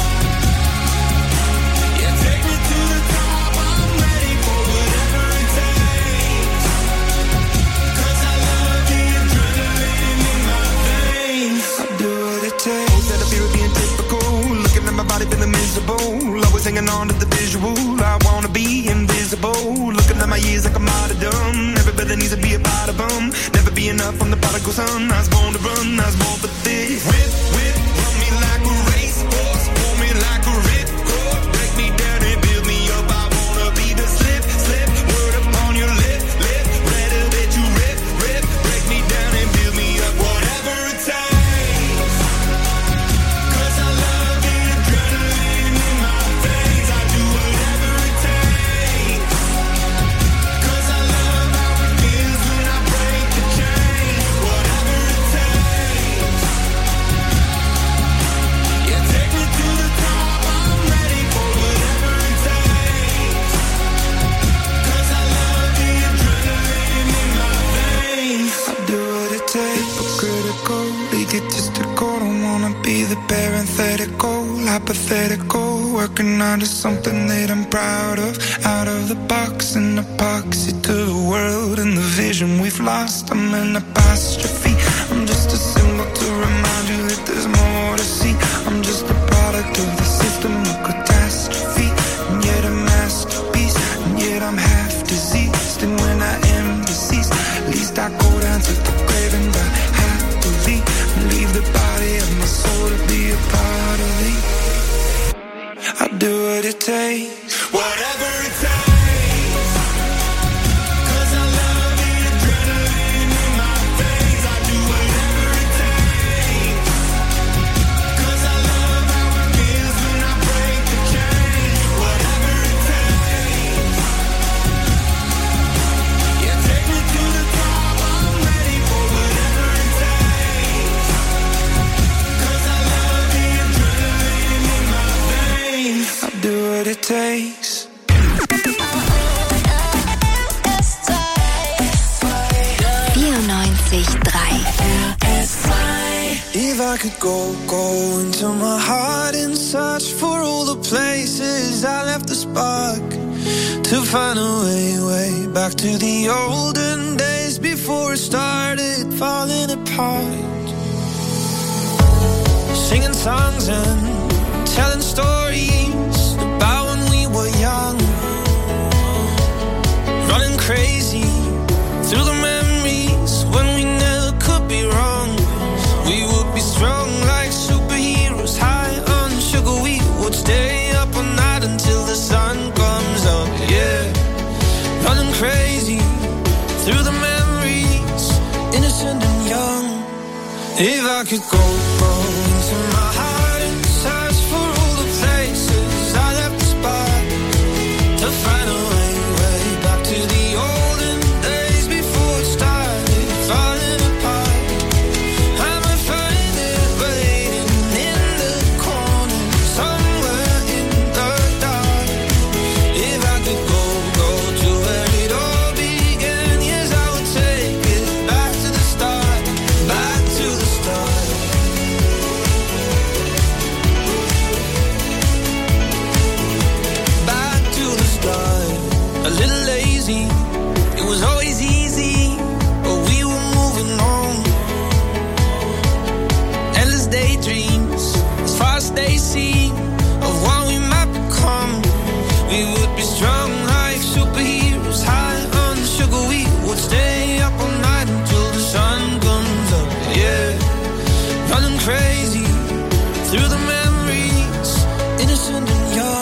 Yeah, take me to the top. I'm ready for whatever it takes. Cause I love the adrenaline in my veins. I do what it takes. Always had a fear of being typical. Looking at my body feeling miserable. Always hanging on to the visual. I wanna be invisible. Looking at my years like a martyrdom. Everybody needs to be a part of them. Never be enough from the prodigal son. I was born to run, I was born for this. Whip, whip, run me like a racehorse. Pull me like a ripcord. Break me down and build me up. I wanna be the slip, slip. Word upon your lip, lip. Rather that you rip, rip. Break me down and build me up. Whatever it takes. Cause I love the adrenaline in my veins. I do whatever it takes. Cause I love how it feels when I break the chains. Whatever it takes. Yeah, take me to the top. I'm ready for whatever it takes. Cause I love the adrenaline in my veins. I do what it takes. Hypocritical, egotistical. Don't wanna be the parenthetical, hypothetical. Working out of something that I'm proud of. Out of the box, an epoxy to the world and the vision we've lost. I'm an apostrophe. I'm just a symbol to remind you that there's more to see. I'm just a product of the system of catastrophe. And yet a masterpiece. And yet I'm half diseased. And when I am deceased, at least I go down to the grave and die happily. And leave the body of my soul to be a part of me. I do what it takes. Whatever it takes. Cause I love the adrenaline in my veins. I do whatever it takes. Cause I love how it feels when I break the chains. Whatever it takes. Yeah, take me to the top. I'm ready for whatever it takes. Cause I love the adrenaline in my veins. I do what it takes. vierundneunzig Komma drei. If I could go, go into my heart and search for all the places I left the spark, to find a way, way back to the olden days before it started falling apart. Singing songs and telling stories about when we were young, running crazy through the memories when we never could be wrong. We would be strong like superheroes, high on sugar. We would stay up all night until the sun comes up. Yeah, running crazy through the memories, innocent and young. If I could go, go into my heart and search for all the places I left the spark, to find a way, way back to the olden days before it started falling apart. I might find it waiting in the corner, somewhere in the dark. If I could go, go to where it all began, yes, I would take it back to the start, back to the start. Back to the start. A little lazy, it was always easy, but we were moving on. Endless daydreams, as far as they seem, of what we might become. We would be strong like superheroes, high on sugar. We would stay up all night until the sun comes up. Yeah, running crazy through the memories, innocent and young.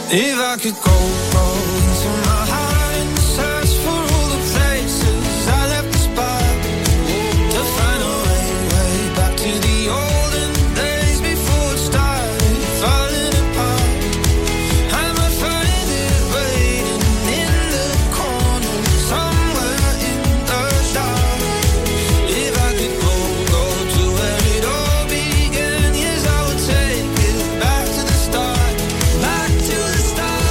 If I could go, go into my heart and search for all the places I left the spark, to find a way, way back to the olden days before it started falling apart. I might find it waiting in the corner somewhere in the dark. If I could go, go to where it all began, yes, I would take it back to the start, back to the start.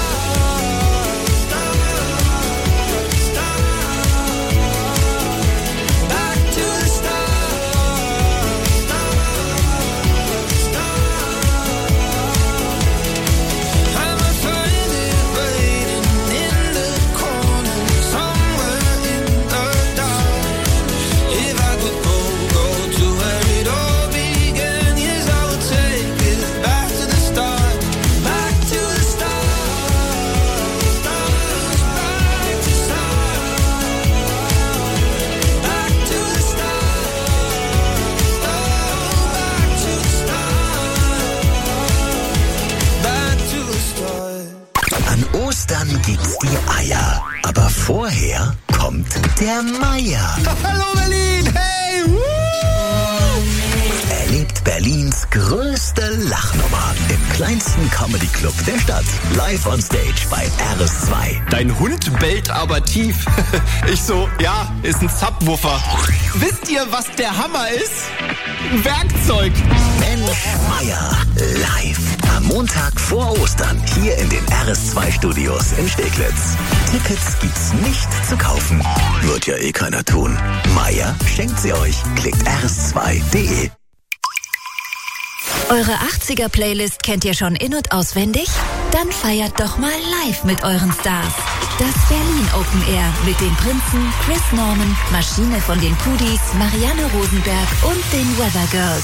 An Ostern gibt's die Eier. Aber vorher kommt der Meier. Hallo Berlin, hey! Woo! Erlebt Berlins größte Lachnummer im kleinsten Comedy-Club der Stadt. Live on Stage bei R S zwei. Dein Hund bellt aber tief. Ich so, ja, ist ein Subwoofer. Wisst ihr, was der Hammer ist? Werkzeug. Mensch Meier live. Am Montag vor Ostern hier in den R S zwei Studios in Steglitz. Tickets gibt's nicht zu kaufen. Wird ja eh keiner tun. Meier schenkt sie euch. Klickt r s zwei punkt d e. Eure achtziger-Playlist kennt ihr schon in- und auswendig? Dann feiert doch mal live mit euren Stars. Das Berlin Open Air mit den Prinzen, Chris Norman, Maschine von den Pudis, Marianne Rosenberg und den Weather Girls.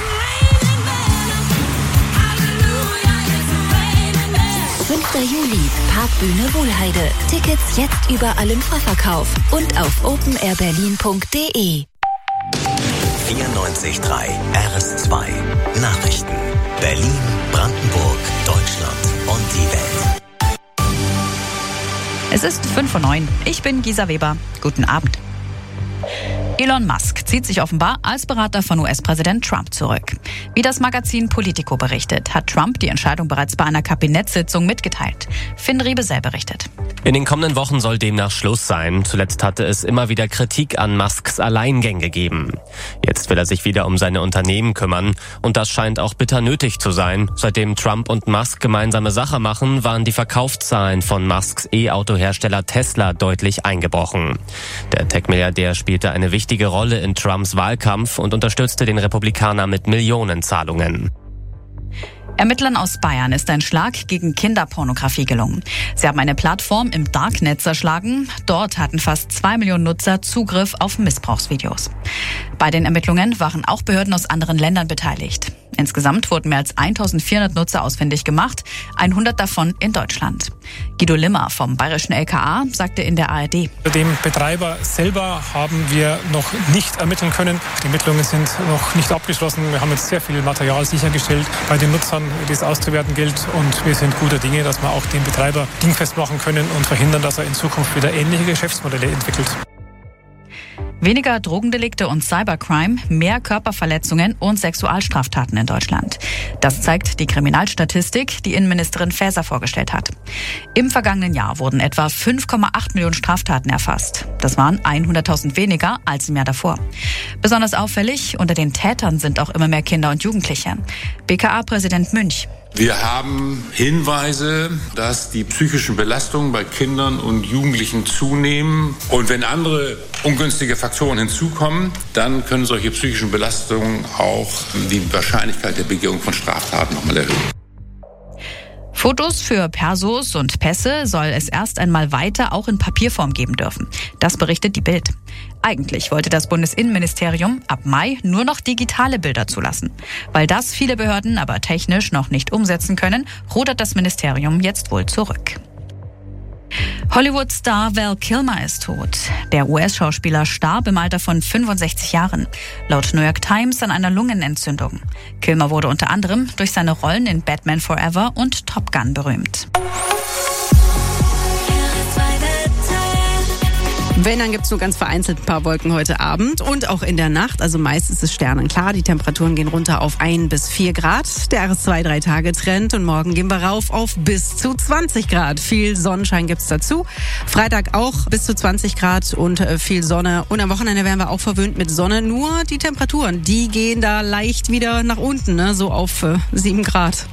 fünfter Juli, Parkbühne Wohlheide. Tickets jetzt überall im Vorverkauf und auf open air berlin punkt d e. vierundneunzig Komma drei R S zwei Nachrichten. Berlin, Brandenburg, Deutschland und die Welt. Es ist fünf Uhr neun. Ich bin Gisa Weber. Guten Abend. Elon Musk zieht sich offenbar als Berater von U S-Präsident Trump zurück. Wie das Magazin Politico berichtet, hat Trump die Entscheidung bereits bei einer Kabinettssitzung mitgeteilt. Finn Riebesell berichtet. In den kommenden Wochen soll demnach Schluss sein. Zuletzt hatte es immer wieder Kritik an Musks Alleingänge gegeben. Jetzt will er sich wieder um seine Unternehmen kümmern. Und das scheint auch bitter nötig zu sein. Seitdem Trump und Musk gemeinsame Sache machen, waren die Verkaufszahlen von Musks E-Auto-Hersteller Tesla deutlich eingebrochen. Der Tech-Milliardär spielte eine wichtige Rolle in Trumps Wahlkampf und unterstützte den Republikaner mit Millionenzahlungen. Ermittlern aus Bayern ist ein Schlag gegen Kinderpornografie gelungen. Sie haben eine Plattform im Darknet zerschlagen. Dort hatten fast zwei Millionen Nutzer Zugriff auf Missbrauchsvideos. Bei den Ermittlungen waren auch Behörden aus anderen Ländern beteiligt. Insgesamt wurden mehr als eintausendvierhundert Nutzer ausfindig gemacht, hundert davon in Deutschland. Guido Limmer vom Bayerischen L K A sagte in der A R D. Dem Betreiber selber haben wir noch nicht ermitteln können. Die Ermittlungen sind noch nicht abgeschlossen. Wir haben jetzt sehr viel Material sichergestellt bei den Nutzern, die es auszuwerten gilt. Und wir sind guter Dinge, dass wir auch den Betreiber dingfest machen können und verhindern, dass er in Zukunft wieder ähnliche Geschäftsmodelle entwickelt. Weniger Drogendelikte und Cybercrime, mehr Körperverletzungen und Sexualstraftaten in Deutschland. Das zeigt die Kriminalstatistik, die Innenministerin Faeser vorgestellt hat. Im vergangenen Jahr wurden etwa fünf Komma acht Millionen Straftaten erfasst. Das waren hunderttausend weniger als im Jahr davor. Besonders auffällig, unter den Tätern sind auch immer mehr Kinder und Jugendliche. B K A-Präsident Münch. Wir haben Hinweise, dass die psychischen Belastungen bei Kindern und Jugendlichen zunehmen. Und wenn andere ungünstige Faktoren hinzukommen, dann können solche psychischen Belastungen auch die Wahrscheinlichkeit der Begehung von Straftaten nochmal erhöhen. Fotos für Persos und Pässe soll es erst einmal weiter auch in Papierform geben dürfen. Das berichtet die Bild. Eigentlich wollte das Bundesinnenministerium ab Mai nur noch digitale Bilder zulassen. Weil das viele Behörden aber technisch noch nicht umsetzen können, rudert das Ministerium jetzt wohl zurück. Hollywood-Star Val Kilmer ist tot. Der U S-Schauspieler starb im Alter von fünfundsechzig Jahren. Laut New York Times an einer Lungenentzündung. Kilmer wurde unter anderem durch seine Rollen in Batman Forever und Top Gun berühmt. Wenn, dann gibt es nur ganz vereinzelt ein paar Wolken heute Abend und auch in der Nacht. Also meist ist es sternenklar. Die Temperaturen gehen runter auf ein bis vier Grad. Der R S zwei drei Tage Trend und morgen gehen wir rauf auf bis zu zwanzig Grad. Viel Sonnenschein gibt's dazu. Freitag auch bis zu zwanzig Grad und äh, viel Sonne. Und am Wochenende werden wir auch verwöhnt mit Sonne. Nur die Temperaturen, die gehen da leicht wieder nach unten, ne? So auf äh, sieben Grad.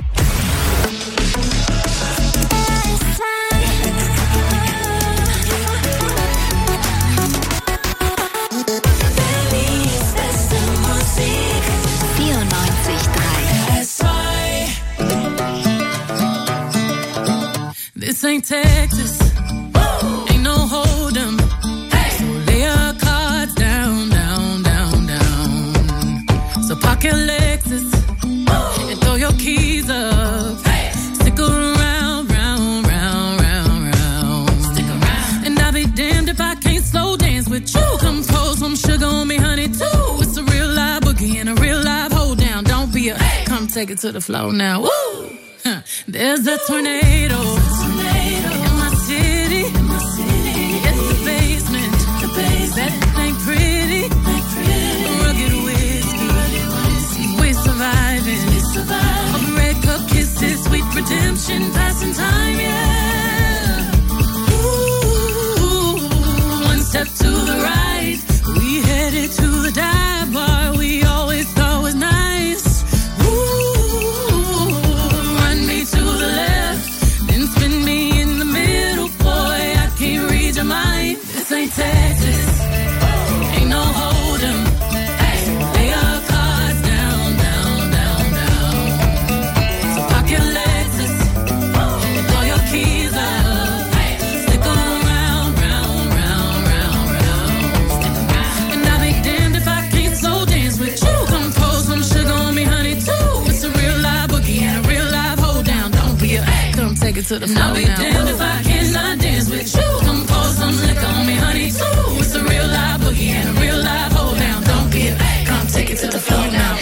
This ain't Texas, ain't no hold'em. So lay your cards down, down, down, down. So park your Lexus and throw your keys up. Stick around, round, round, round, round. Stick around. And I'll be damned if I can't slow dance with you. Come pour some sugar on me, honey, too. It's a real live boogie and a real live hold down. Don't be a, come take it to the floor now. Woo! Huh. There's a tornado. In my city, in my city, it's the basement. The basement. That ain't pretty. Ain't pretty. Rugged whiskey. Rugged whiskey. We're surviving. We're surviving. Of red cup kisses, sweet redemption, passing time, yeah. Ooh, one step to the right, we headed to the dive bar we always thought was nice. Ooh, run me to the left, then spin me in the middle, boy, I can't read your mind. This ain't Texas, ain't no hold'em. Lay your cards down, down, down, down. So park your Lexus and throw your keys up. Stick around, round, round, round, round. And I'll be damned if I can't slow dance with you. Come pour some sugar on me, honey, too. It's a real live boogie and a real live hold down. Don't be a, come take it to the floor now. I'll be damned if I cannot dance with you. Come pour some liquor on me, honey, too. It's a real live boogie and a real live hold down. Don't be a, come take it to the floor now.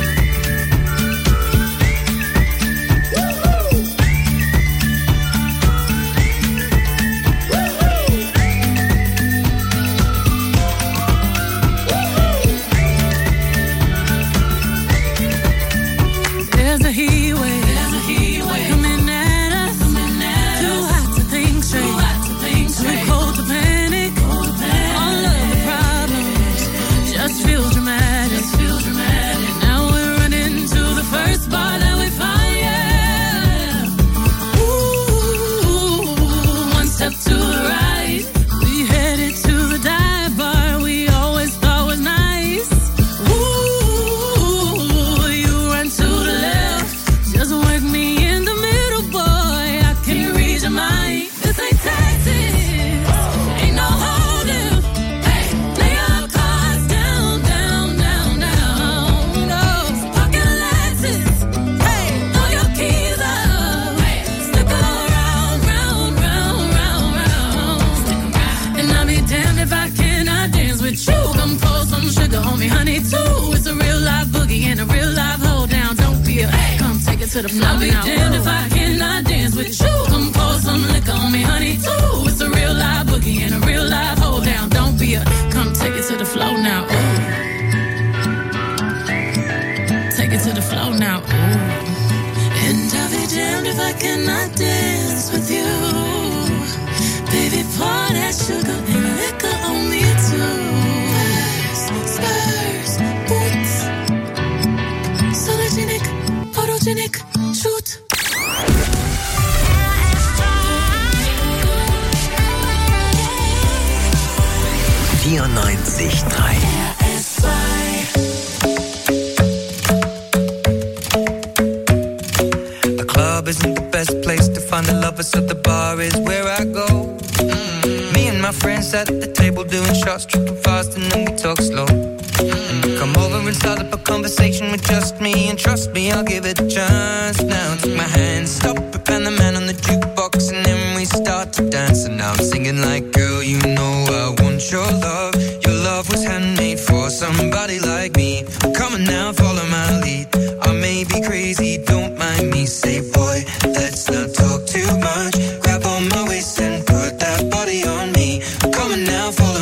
There's a heat wave, there's a heat wave coming at us, coming at too hot to think straight, too hot to think straight, too cold to panic, cold to panic. All of the problems just feel dramatic, just feel dramatic. Now we're running to the first bar that we find, yeah. Ooh, one step to the right, we headed to the dive bar we always thought was nice. Ooh, you run to the left, just work me in the middle, boy, I can't read your mind. This ain't Texas, ain't no hold'em. Lay your cards down, down, down, down. No, park your Lexus, hey, throw your keys up. Stick around, round, round, round, round. And I'll be damned if I cannot dance with you. Come pour some sugar on me, honey, too. It's a real live boogie and a real live hold down. Don't be a, come take it to the floor now. I'll be damned if I cannot dance with you. Come pour some liquor on me, honey, too. It's a real live boogie and a real live hold down. Don't be a, come take it to the floor now. Ooh. Take it to the floor now. Ooh. And I'll be damned if I cannot dance with you. Baby, pour that sugar and liquor on me too. Spurs, boots, sologenic, photogenic, shoot. vierundneunzig Komma drei. The club isn't the best place to find the lovers, so the bar is where I go. Mm-hmm. Me and my friends at the table doing shots, tripping fast, and then we talk slow. Mm-hmm. Come over and start up a conversation with just me, and trust me, I'll give it a chance. Now take my hand, stop it, and the man on the jukebox, and then we start to dance. And now I'm singing like, girl, you know I want your love. Your love was handmade for somebody like me. Come on now, follow my lead. I may be crazy, don't mind me. Say, boy, let's not talk too much. Grab on my waist and put that body on me. Come on now, follow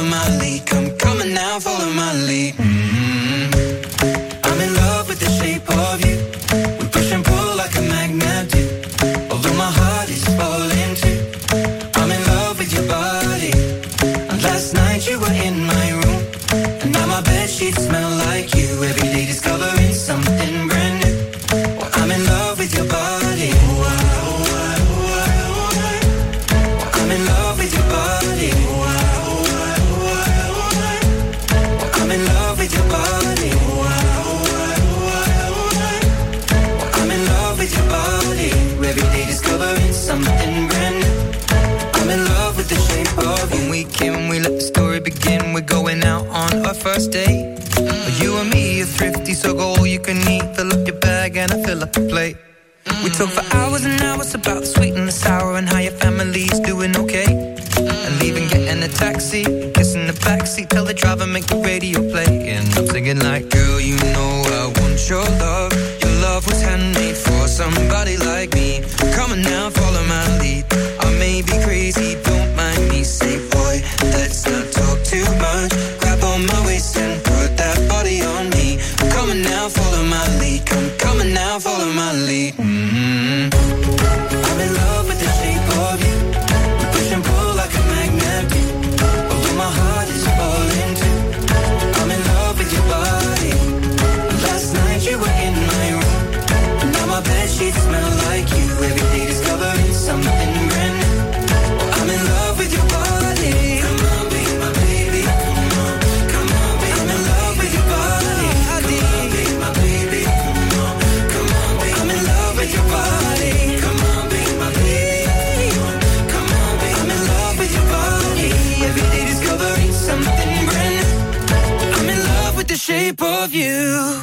fill up the plate. We talk for hours and hours about the sweet and the sour and how your family's doing okay. And leaving, getting a taxi, kissing the backseat, tell the driver make the radio play. And I'm singing like, girl, you know I want your love. Your love was handmade for somebody like me. Come on now, follow my lead. I may be crazy, don't mind me. Say, boy, let's not talk too much. Grab on my waist and put that body on me. Come on now, follow my lead. Come, come on now, follow my lead. Mm-hmm. I'm in love with the shape of you. We push and pull like a magnet do. Although my heart is falling too. I'm in love with your body. Last night you were in my room. Now my bedsheets smell like you. Every day discovering something brand new. I'm in love with your body. Come on, be my baby. Come on, come on, be I'm in love with your body. Come on, be my baby. Come on, come on, be I'm in love with your body. Come on, be my baby. Come on, be I'm in love with your body. Every day discovering something brand new. I'm in love with the shape of you.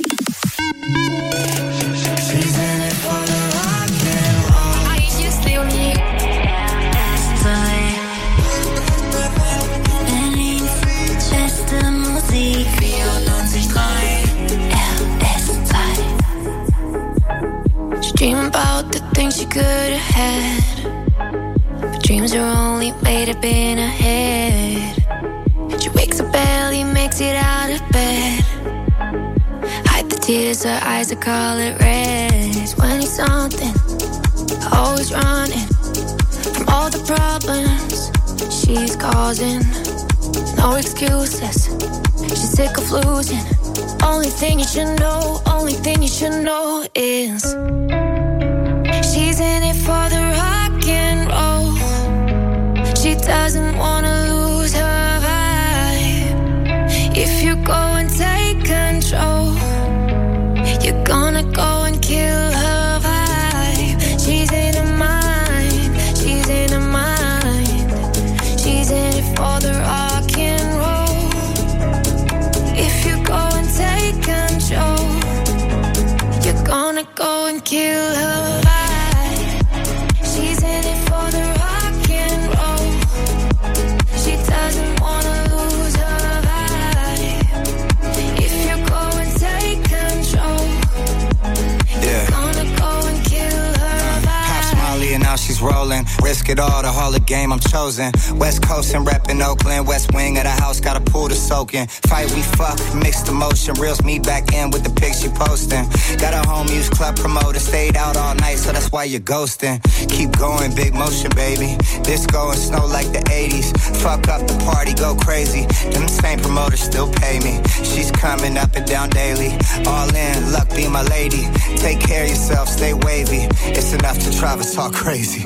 She's in it for the rock and roll. I just feel me. Beste Musik vierundneunzig Komma drei R S zwei. She dream about the things she could have had, but dreams are only made up in her head. She wakes up early, makes it out of bed. Hide the tears, her eyes are color red. twenty something, always running from all the problems she's causing. No excuses, she's sick of losing. Only thing you should know, only thing you should know is she's in it for the rock and roll. She doesn't wanna lose her vibe. If you go and take control, you're gonna go and kill her vibe. She's in her mind, she's in her mind. She's in it for the rock and roll. If you go and take control, you're gonna go and kill her vibe. She's in it for the rock and roll. She doesn't wanna lose her vibe. If you go and take control, Yeah. you're gonna go and kill her vibe. Pops Molly and now she's rolling. Risk it all, the Hall of Game I'm chosen. West Coast and reppin' Oakland. West wing of the house, got a pool to soak in. Fight, we fuck, mixed emotion. Reels me back in with the pics she posting. Got a home use club promoter. Stayed out all night, so that's why you're ghosting. Keep going, big motion, baby. Disco and snow like the eighties. Fuck up the party, go crazy. Them same promoters still pay me. She's coming up and down daily. All in, luck be my lady. Take care of yourself, stay wavy. It's enough to drive us all crazy.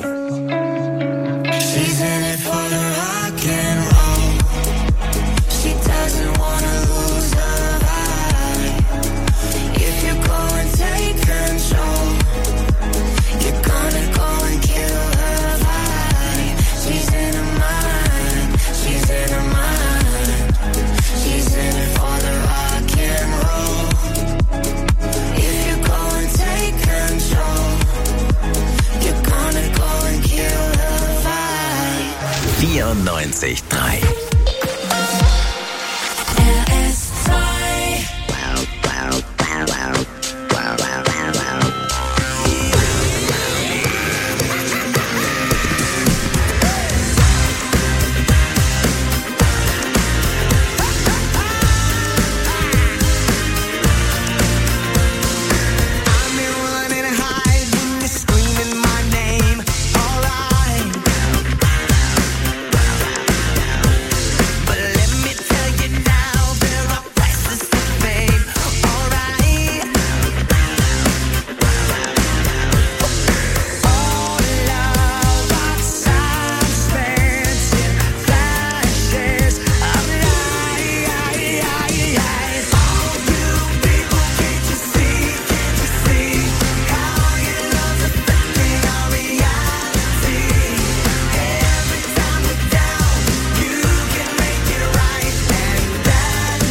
She's in it for the rock and roll. She doesn't wanna lose her vibe. If you go and take control, you're gonna go and kill her vibe. She's in her mind, she's in her mind. She's in it for the rock and roll. If you go and take control, you're gonna go and kill her vibe. vierundneunzig Komma drei